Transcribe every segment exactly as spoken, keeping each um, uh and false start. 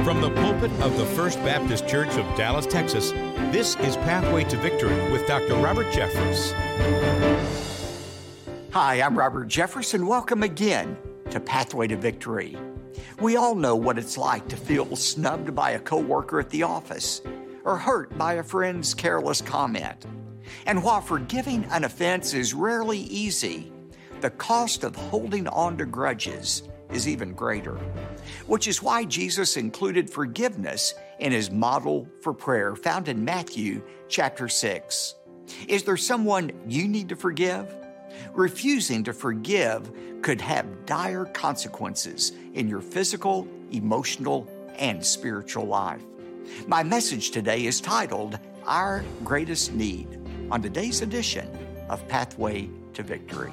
From the pulpit of the First Baptist Church of Dallas, Texas, this is Pathway to Victory with Doctor Robert Jeffress. Hi, I'm Robert Jeffress, and welcome again to Pathway to Victory. We all know what it's like to feel snubbed by a coworker at the office or hurt by a friend's careless comment. And while forgiving an offense is rarely easy, the cost of holding on to grudges is even greater, which is why Jesus included forgiveness in his model for prayer found in Matthew chapter six. Is there someone you need to forgive? Refusing to forgive could have dire consequences in your physical, emotional, and spiritual life. My message today is titled, Our Greatest Need, on today's edition of Pathway to Victory.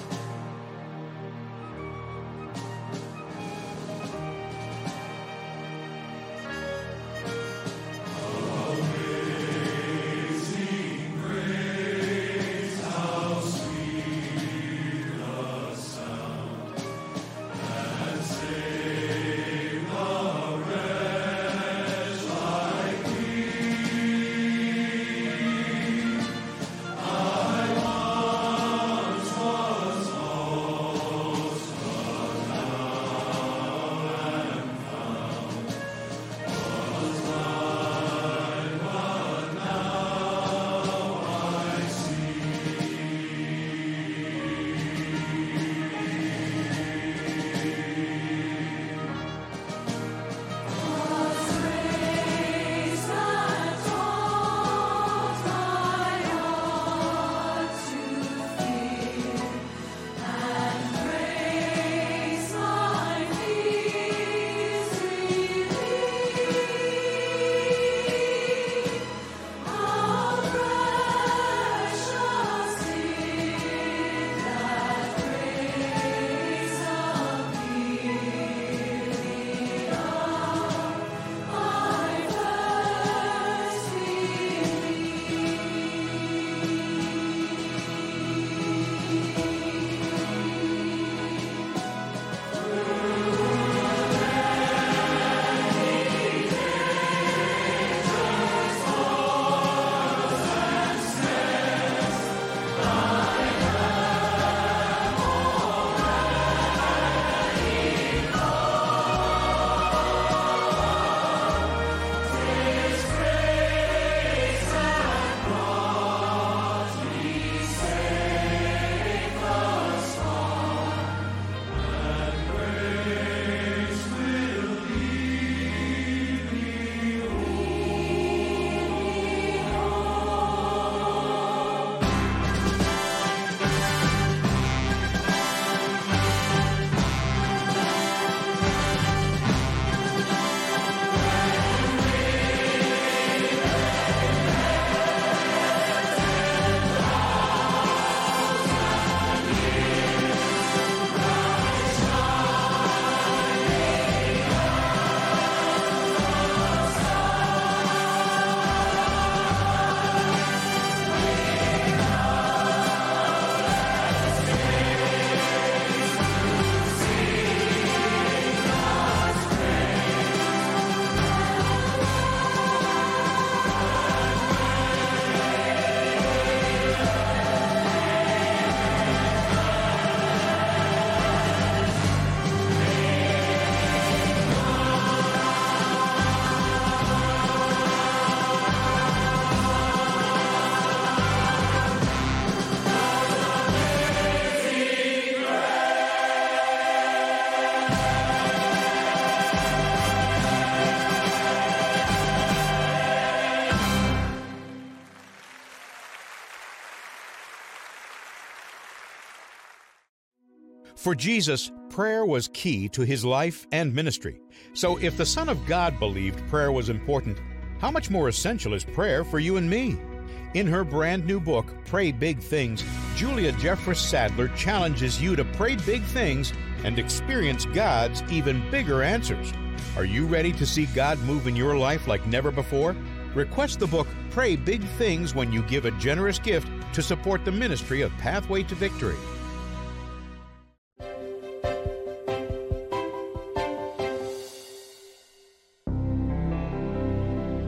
For Jesus, prayer was key to his life and ministry. So if the Son of God believed prayer was important, how much more essential is prayer for you and me? In her brand new book, Pray Big Things, Julia Jeffress Sadler challenges you to pray big things and experience God's even bigger answers. Are you ready to see God move in your life like never before? Request the book, Pray Big Things, when you give a generous gift to support the ministry of Pathway to Victory.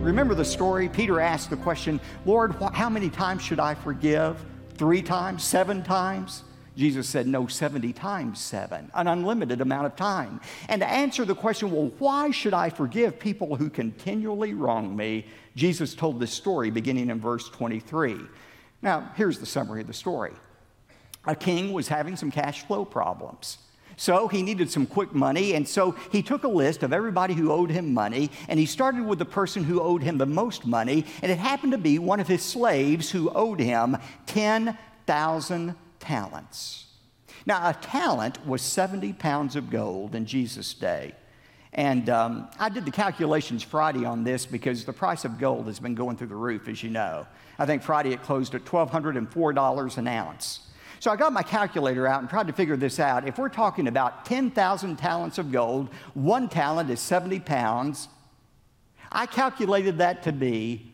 Remember the story? Peter asked the question, Lord, wh- how many times should I forgive? Three times? Seven times? Jesus said, no, seventy times seven, an unlimited amount of time. And to answer the question, well, why should I forgive people who continually wrong me? Jesus told this story beginning in verse twenty-three. Now, here's the summary of the story. A king was having some cash flow problems. So he needed some quick money, and so he took a list of everybody who owed him money, and he started with the person who owed him the most money, and it happened to be one of his slaves who owed him ten thousand talents. Now, a talent was seventy pounds of gold in Jesus' day. And um, I did the calculations Friday on this because the price of gold has been going through the roof, as you know. I think Friday it closed at one thousand two hundred four dollars an ounce. So I got my calculator out and tried to figure this out. If we're talking about ten thousand talents of gold, one talent is seventy pounds. I calculated that to be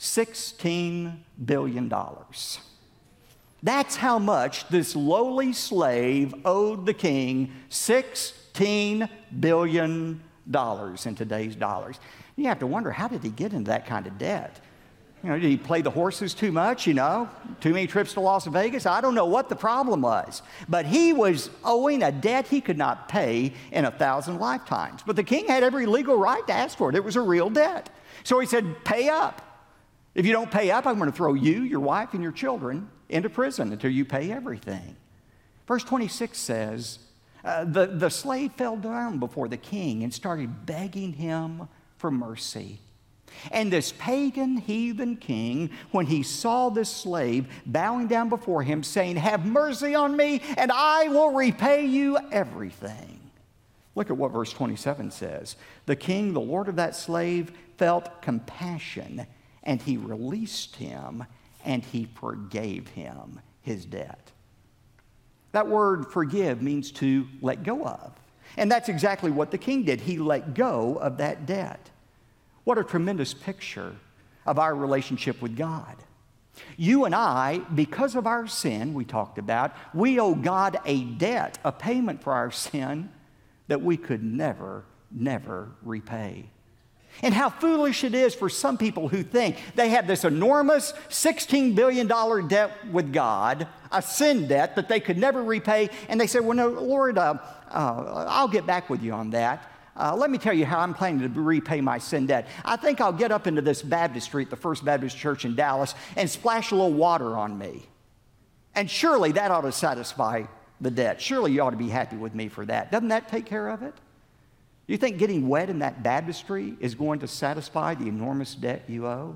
sixteen billion dollars. That's how much this lowly slave owed the king, sixteen billion dollars in today's dollars. You have to wonder, how did he get into that kind of debt? You know, did he play the horses too much, you know? Too many trips to Las Vegas? I don't know what the problem was. But he was owing a debt he could not pay in a thousand lifetimes. But the king had every legal right to ask for it. It was a real debt. So he said, pay up. If you don't pay up, I'm going to throw you, your wife, and your children into prison until you pay everything. Verse twenty-six says, uh, the, the slave fell down before the king and started begging him for mercy. And this pagan heathen king, when he saw this slave bowing down before him, saying, have mercy on me, and I will repay you everything. Look at what verse twenty-seven says. The king, the lord of that slave, felt compassion, and he released him, and he forgave him his debt. That word forgive means to let go of. And that's exactly what the king did. He let go of that debt. What a tremendous picture of our relationship with God. You and I, because of our sin we talked about, we owe God a debt, a payment for our sin that we could never, never repay. And how foolish it is for some people who think they have this enormous sixteen billion dollars debt with God, a sin debt that they could never repay, and they say, well, no, Lord, uh, uh, I'll get back with you on that. Uh, let me tell you how I'm planning to repay my sin debt. I think I'll get up into this baptistry at the First Baptist Church in Dallas and splash a little water on me. And surely that ought to satisfy the debt. Surely you ought to be happy with me for that. Doesn't that take care of it? You think getting wet in that baptistry is going to satisfy the enormous debt you owe?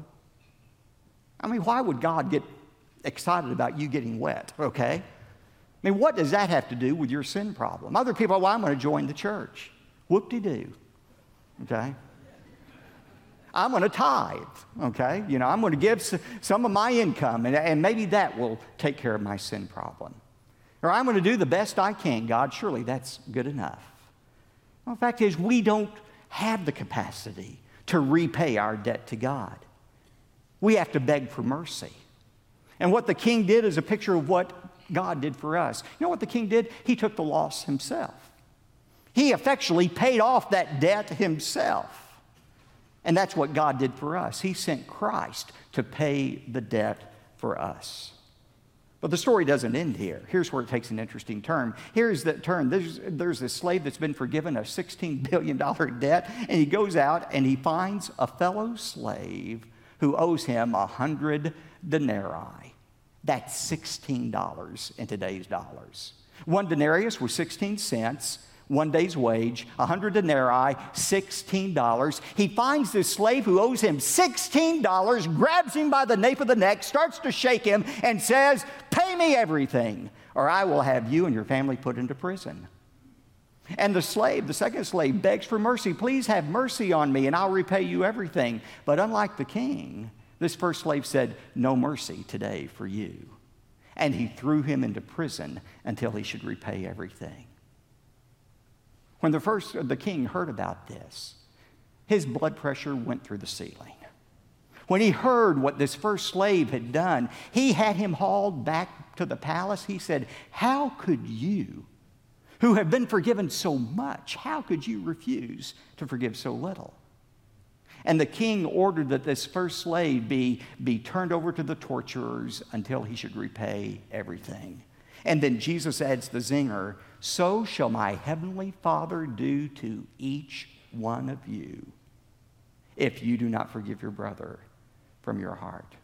I mean, why would God get excited about you getting wet, okay? I mean, what does that have to do with your sin problem? Other people, well, I'm going to join the church. Whoop-de-doo, okay? I'm going to tithe, okay? You know, I'm going to give some of my income, and, and maybe that will take care of my sin problem. Or I'm going to do the best I can, God. Surely that's good enough. Well, the fact is, we don't have the capacity to repay our debt to God. We have to beg for mercy. And what the king did is a picture of what God did for us. You know what the king did? He took the loss himself. He effectually paid off that debt himself. And that's what God did for us. He sent Christ to pay the debt for us. But the story doesn't end here. Here's where it takes an interesting turn. Here's the turn. There's, there's this slave that's been forgiven a sixteen billion dollars debt, and he goes out and he finds a fellow slave who owes him one hundred denarii. That's sixteen dollars in today's dollars. One denarius was sixteen cents. One day's wage, one hundred denarii, sixteen dollars. He finds this slave who owes him sixteen dollars, grabs him by the nape of the neck, starts to shake him, and says, pay me everything, or I will have you and your family put into prison. And the slave, the second slave, begs for mercy. Please have mercy on me, and I'll repay you everything. But unlike the king, this first slave said, no mercy today for you. And he threw him into prison until he should repay everything. When the first, the king heard about this, his blood pressure went through the ceiling. When he heard what this first slave had done, he had him hauled back to the palace. He said, how could you, who have been forgiven so much, how could you refuse to forgive so little? And the king ordered that this first slave be, be turned over to the torturers until he should repay everything. And then Jesus adds the zinger, so shall my heavenly Father do to each one of you if you do not forgive your brother from your heart.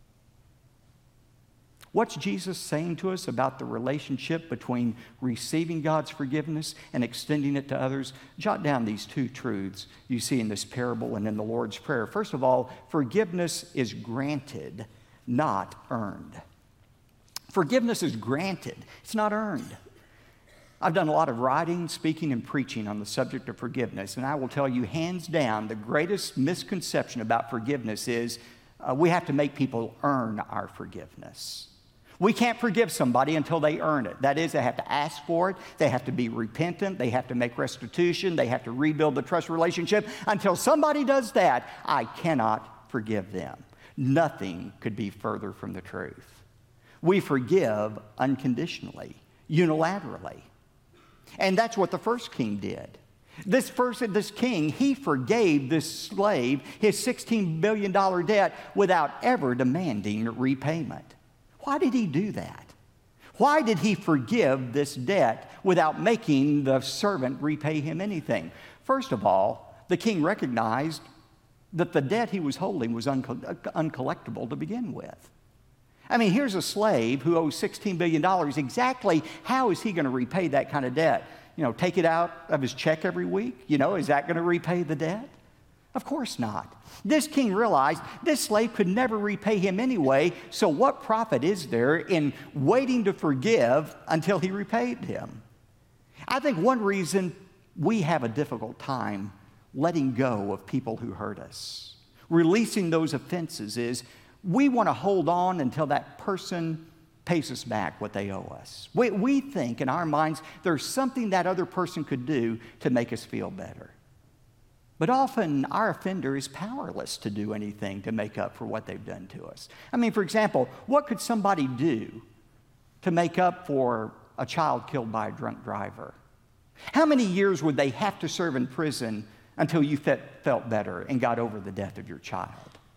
What's Jesus saying to us about the relationship between receiving God's forgiveness and extending it to others? Jot down these two truths you see in this parable and in the Lord's Prayer. First of all, forgiveness is granted, not earned. Forgiveness is granted. It's not earned. I've done a lot of writing, speaking, and preaching on the subject of forgiveness, and I will tell you, hands down, the greatest misconception about forgiveness is uh, we have to make people earn our forgiveness. We can't forgive somebody until they earn it. That is, they have to ask for it, they have to be repentant, they have to make restitution, they have to rebuild the trust relationship. Until somebody does that, I cannot forgive them. Nothing could be further from the truth. We forgive unconditionally, unilaterally. And that's what the first king did. This first, this king, he forgave this slave his sixteen billion dollars debt without ever demanding repayment. Why did he do that? Why did he forgive this debt without making the servant repay him anything? First of all, the king recognized that the debt he was holding was unco- uncollectible to begin with. I mean, here's a slave who owes sixteen billion dollars. Exactly how is he going to repay that kind of debt? You know, take it out of his check every week? You know, is that going to repay the debt? Of course not. This king realized this slave could never repay him anyway, so what profit is there in waiting to forgive until he repaid him? I think one reason we have a difficult time letting go of people who hurt us, releasing those offenses, is we want to hold on until that person pays us back what they owe us. We, we think in our minds there's something that other person could do to make us feel better. But often our offender is powerless to do anything to make up for what they've done to us. I mean, for example, what could somebody do to make up for a child killed by a drunk driver? How many years would they have to serve in prison until you felt better and got over the death of your child?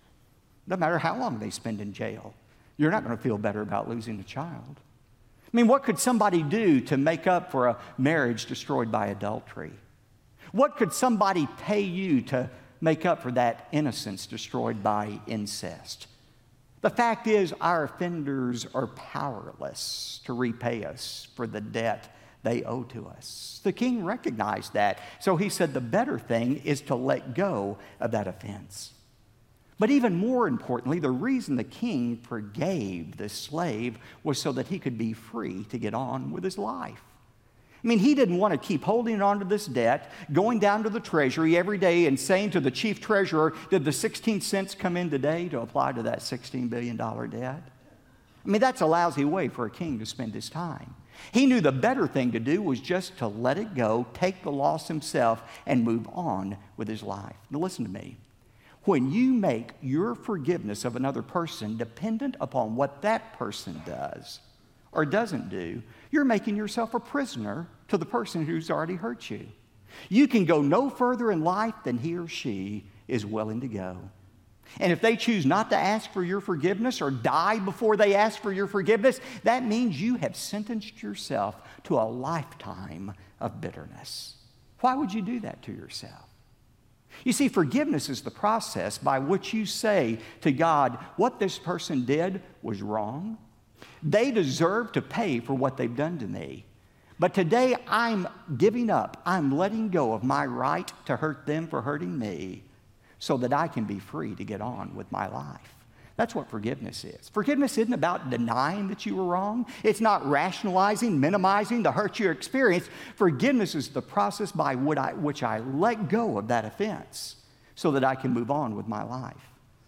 No matter how long they spend in jail, you're not going to feel better about losing a child. I mean, what could somebody do to make up for a marriage destroyed by adultery? What could somebody pay you to make up for that innocence destroyed by incest? The fact is, our offenders are powerless to repay us for the debt they owe to us. The king recognized that, so he said the better thing is to let go of that offense. But even more importantly, the reason the king forgave this slave was so that he could be free to get on with his life. I mean, he didn't want to keep holding on to this debt, going down to the treasury every day and saying to the chief treasurer, did the sixteen cents come in today to apply to that sixteen billion dollars debt? I mean, that's a lousy way for a king to spend his time. He knew the better thing to do was just to let it go, take the loss himself, and move on with his life. Now listen to me. When you make your forgiveness of another person dependent upon what that person does or doesn't do, you're making yourself a prisoner to the person who's already hurt you. You can go no further in life than he or she is willing to go. And if they choose not to ask for your forgiveness or die before they ask for your forgiveness, that means you have sentenced yourself to a lifetime of bitterness. Why would you do that to yourself? You see, forgiveness is the process by which you say to God, what this person did was wrong. They deserve to pay for what they've done to me. But today I'm giving up. I'm letting go of my right to hurt them for hurting me so that I can be free to get on with my life. That's what forgiveness is. Forgiveness isn't about denying that you were wrong. It's not rationalizing, minimizing the hurt you experienced. Forgiveness is the process by which I let go of that offense so that I can move on with my life.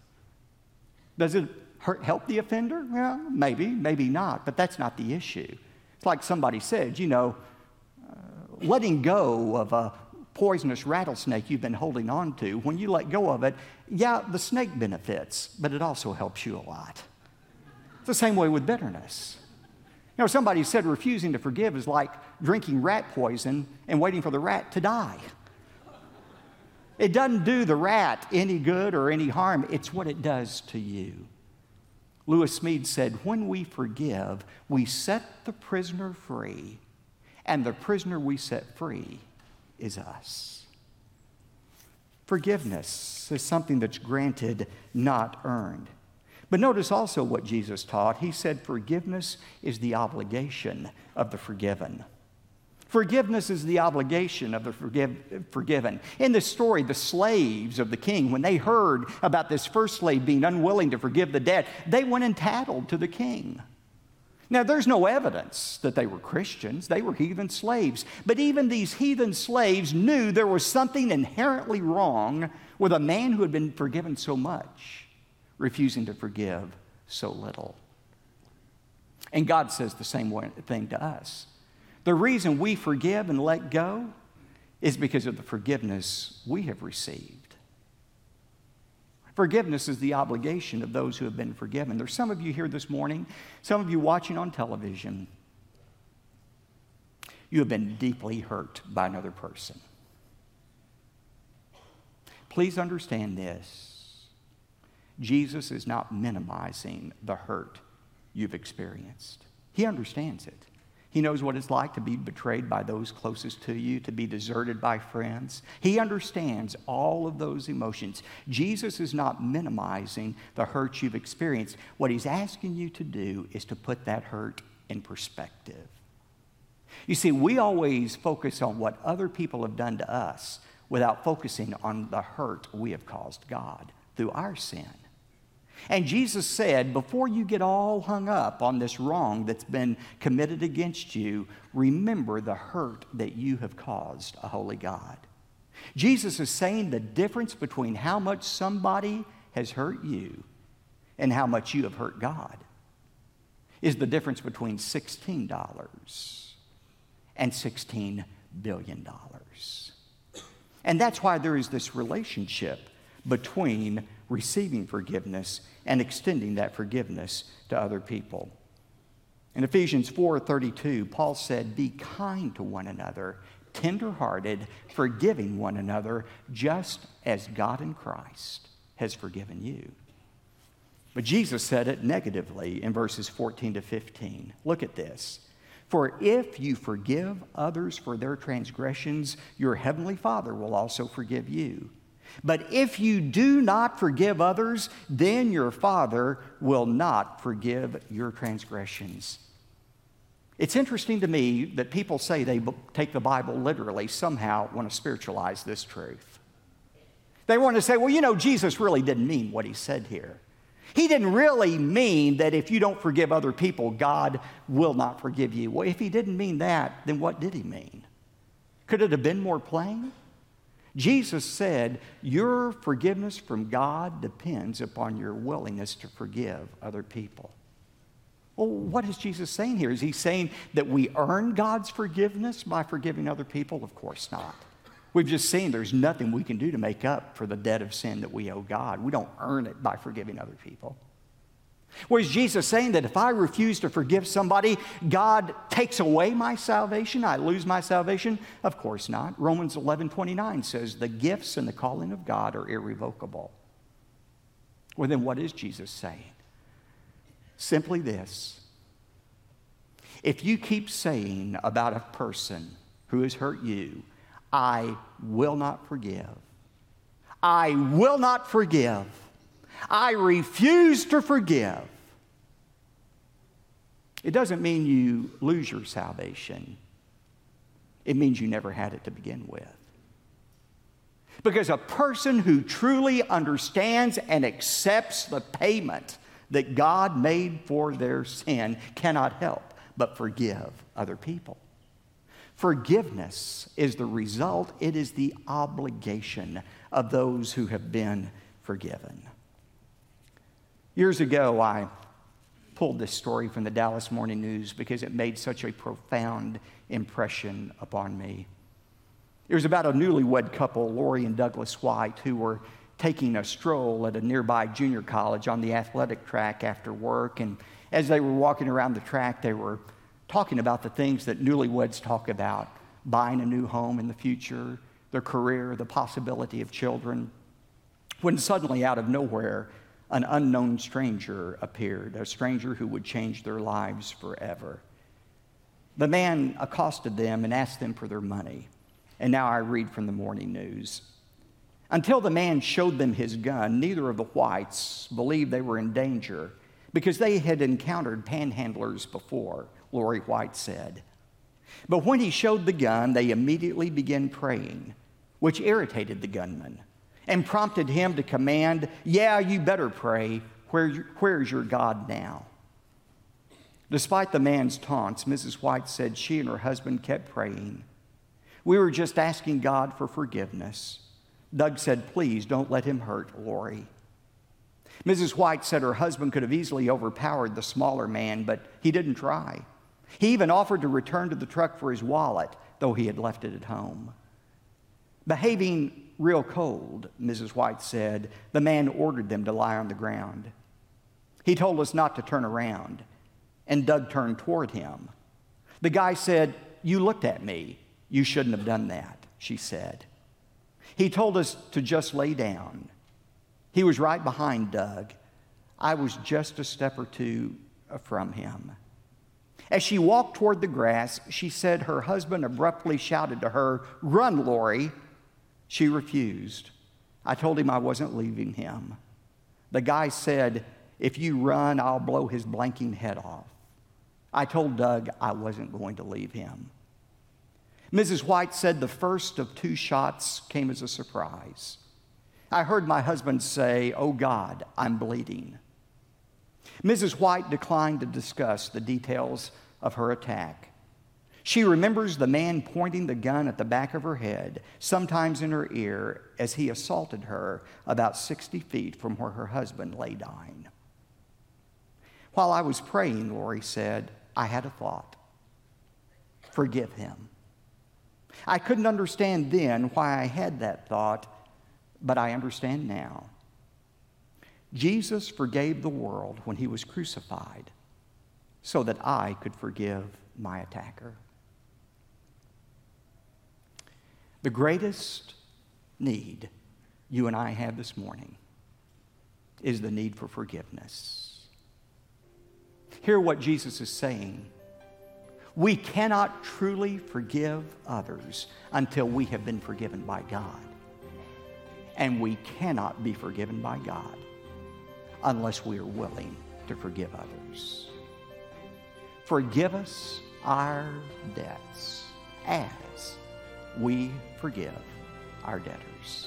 Does it hurt, help the offender? Well, maybe, maybe not, but that's not the issue. It's like somebody said, you know, uh, letting go of a poisonous rattlesnake you've been holding on to, when you let go of it, yeah, the snake benefits, but it also helps you a lot. It's the same way with bitterness. You know, somebody said refusing to forgive is like drinking rat poison and waiting for the rat to die. It doesn't do the rat any good or any harm. It's what it does to you. Lewis Smead said, when we forgive, we set the prisoner free, and the prisoner we set free is us. Forgiveness is something that's granted, not earned. But notice also what Jesus taught. He said forgiveness is the obligation of the forgiven. Forgiveness is the obligation of the forgive, forgiven. In this story, the slaves of the king, when they heard about this first slave being unwilling to forgive the debt, they went and tattled to the king. Now, there's no evidence that they were Christians. They were heathen slaves. But even these heathen slaves knew there was something inherently wrong with a man who had been forgiven so much, refusing to forgive so little. And God says the same thing to us. The reason we forgive and let go is because of the forgiveness we have received. Forgiveness is the obligation of those who have been forgiven. There's some of you here this morning, some of you watching on television. You have been deeply hurt by another person. Please understand this. Jesus is not minimizing the hurt you've experienced. He understands it. He knows what it's like to be betrayed by those closest to you, to be deserted by friends. He understands all of those emotions. Jesus is not minimizing the hurt you've experienced. What he's asking you to do is to put that hurt in perspective. You see, we always focus on what other people have done to us without focusing on the hurt we have caused God through our sin. And Jesus said, before you get all hung up on this wrong that's been committed against you, remember the hurt that you have caused a holy God. Jesus is saying the difference between how much somebody has hurt you and how much you have hurt God is the difference between sixteen dollars and sixteen billion dollars. And that's why there is this relationship between receiving forgiveness and extending that forgiveness to other people. In Ephesians four thirty-two, Paul said, be kind to one another, tender-hearted, forgiving one another, just as God in Christ has forgiven you. But Jesus said it negatively in verses fourteen to fifteen. Look at this. For if you forgive others for their transgressions, your heavenly Father will also forgive you. But if you do not forgive others, then your Father will not forgive your transgressions. It's interesting to me that people say they take the Bible literally, somehow want to spiritualize this truth. They want to say, well, you know, Jesus really didn't mean what he said here. He didn't really mean that if you don't forgive other people, God will not forgive you. Well, if he didn't mean that, then what did he mean? Could it have been more plain? Jesus said, your forgiveness from God depends upon your willingness to forgive other people. Well, what is Jesus saying here? Is he saying that we earn God's forgiveness by forgiving other people? Of course not. We've just seen there's nothing we can do to make up for the debt of sin that we owe God. We don't earn it by forgiving other people. Whereas Jesus saying that if I refuse to forgive somebody, God takes away my salvation, I lose my salvation? Of course not. Romans eleven twenty-nine says the gifts and the calling of God are irrevocable. Well, then what is Jesus saying? Simply this. If you keep saying about a person who has hurt you, I will not forgive. I will not forgive. I refuse to forgive. It doesn't mean you lose your salvation. It means you never had it to begin with. Because a person who truly understands and accepts the payment that God made for their sin cannot help but forgive other people. Forgiveness is the result, it is the obligation of those who have been forgiven. Years ago, I pulled this story from the Dallas Morning News because it made such a profound impression upon me. It was about a newlywed couple, Lori and Douglas White, who were taking a stroll at a nearby junior college on the athletic track after work. And as they were walking around the track, they were talking about the things that newlyweds talk about: buying a new home in the future, their career, the possibility of children, when suddenly out of nowhere, an unknown stranger appeared, a stranger who would change their lives forever. The man accosted them and asked them for their money. And now I read from the morning news. Until the man showed them his gun, neither of the whites believed they were in danger because they had encountered panhandlers before, Lori White said. But when he showed the gun, they immediately began praying, which irritated the gunman and prompted him to command, "Yeah, you better pray. Where, where's your God now?" Despite the man's taunts, Missus White said she and her husband kept praying. "We were just asking God for forgiveness." Doug said, "Please don't let him hurt Lori." Missus White said her husband could have easily overpowered the smaller man, but he didn't try. He even offered to return to the truck for his wallet, though he had left it at home. Behaving real cold, Missus White said, the man ordered them to lie on the ground. He told us not to turn around, and Doug turned toward him. The guy said, "You looked at me. You shouldn't have done that," she said. He told us to just lay down. He was right behind Doug. I was just a step or two from him. As she walked toward the grass, she said her husband abruptly shouted to her, "Run, Lori." She refused. I told him I wasn't leaving him. The guy said, "If you run, I'll blow his blanking head off." I told Doug I wasn't going to leave him. Missus White said the first of two shots came as a surprise. I heard my husband say, "Oh God, I'm bleeding." Missus White declined to discuss the details of her attack. She remembers the man pointing the gun at the back of her head, sometimes in her ear, as he assaulted her about sixty feet from where her husband lay dying. While I was praying, Lori said, I had a thought. Forgive him. I couldn't understand then why I had that thought, but I understand now. Jesus forgave the world when he was crucified so that I could forgive my attacker. The greatest need you and I have this morning is the need for forgiveness. Hear what Jesus is saying. We cannot truly forgive others until we have been forgiven by God. And we cannot be forgiven by God unless we are willing to forgive others. Forgive us our debts as we forgive our debtors.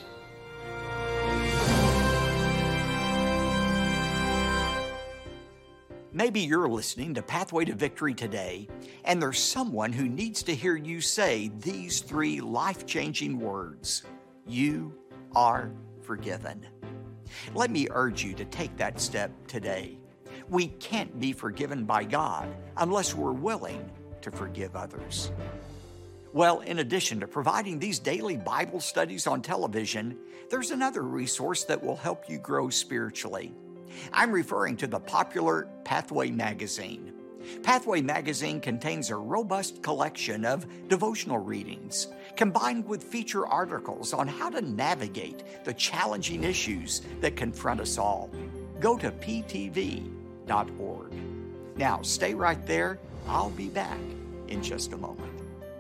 Maybe you're listening to Pathway to Victory today, and there's someone who needs to hear you say these three life-changing words. You are forgiven. Let me urge you to take that step today. We can't be forgiven by God unless we're willing to forgive others. Well, in addition to providing these daily Bible studies on television, there's another resource that will help you grow spiritually. I'm referring to the popular Pathway magazine. Pathway magazine contains a robust collection of devotional readings, combined with feature articles on how to navigate the challenging issues that confront us all. Go to p t v dot org. Now, stay right there. I'll be back in just a moment.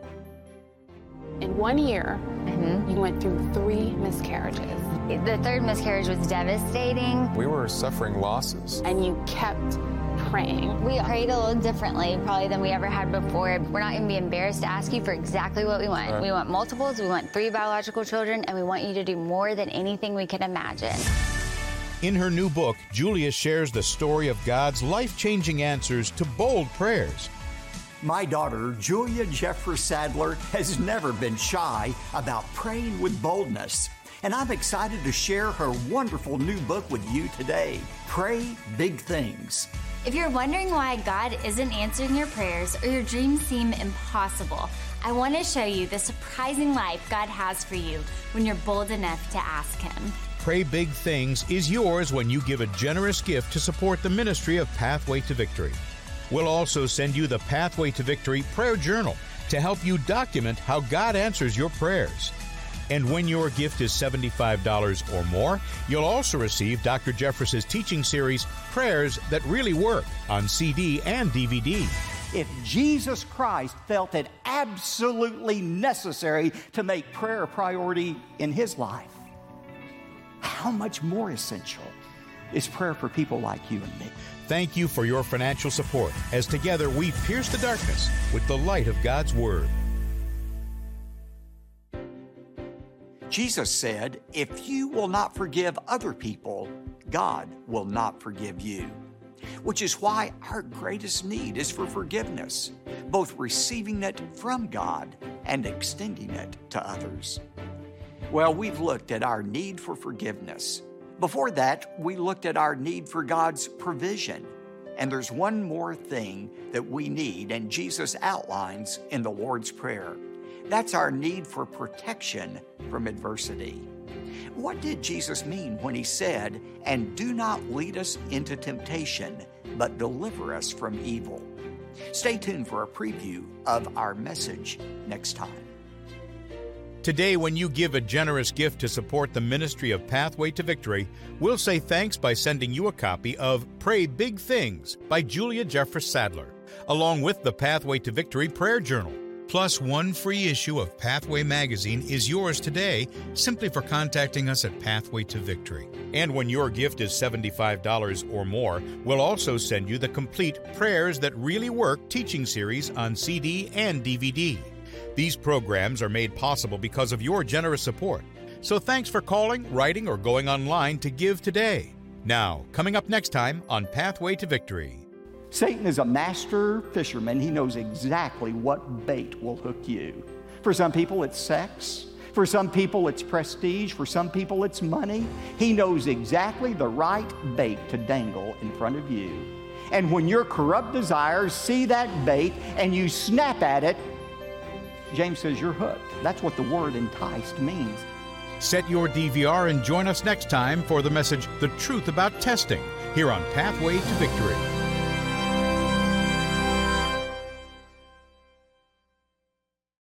In one year, mm-hmm. you went through three miscarriages. The third miscarriage was devastating. We were suffering losses. And you kept praying. We prayed a little differently probably than we ever had before. We're not going to be embarrassed to ask you for exactly what we want. Right. We want multiples, we want three biological children, and we want you to do more than anything we can imagine. In her new book, Julia shares the story of God's life-changing answers to bold prayers. My daughter, Julia Jeffress Sadler, has never been shy about praying with boldness. And I'm excited to share her wonderful new book with you today, Pray Big Things. If you're wondering why God isn't answering your prayers or your dreams seem impossible, I want to show you the surprising life God has for you when you're bold enough to ask Him. Pray Big Things is yours when you give a generous gift to support the ministry of Pathway to Victory. We'll also send you the Pathway to Victory Prayer Journal to help you document how God answers your prayers. And when your gift is seventy-five dollars or more, you'll also receive Doctor Jeffress's teaching series, Prayers That Really Work, on C D and D V D. If Jesus Christ felt it absolutely necessary to make prayer a priority in His life, how much more essential is prayer for people like you and me? Thank you for your financial support as together we pierce the darkness with the light of God's Word. Jesus said, if you will not forgive other people, God will not forgive you. Which is why our greatest need is for forgiveness, both receiving it from God and extending it to others. Well, we've looked at our need for forgiveness. Before that, we looked at our need for God's provision. And there's one more thing that we need, and Jesus outlines in the Lord's Prayer. That's our need for protection from adversity. What did Jesus mean when He said, "And do not lead us into temptation, but deliver us from evil"? Stay tuned for a preview of our message next time. Today, when you give a generous gift to support the ministry of Pathway to Victory, we'll say thanks by sending you a copy of Pray Big Things by Julia Jeffress Sadler, along with the Pathway to Victory Prayer Journal. Plus, one free issue of Pathway Magazine is yours today simply for contacting us at Pathway to Victory. And when your gift is seventy-five dollars or more, we'll also send you the complete Prayers That Really Work teaching series on C D and D V D. These programs are made possible because of your generous support. So thanks for calling, writing, or going online to give today. Now, coming up next time on Pathway to Victory. Satan is a master fisherman. He knows exactly what bait will hook you. For some people, it's sex. For some people, it's prestige. For some people, it's money. He knows exactly the right bait to dangle in front of you. And when your corrupt desires see that bait and you snap at it, James says you're hooked. That's what the word enticed means. Set your D V R and join us next time for the message, The Truth About Testing, here on Pathway to Victory.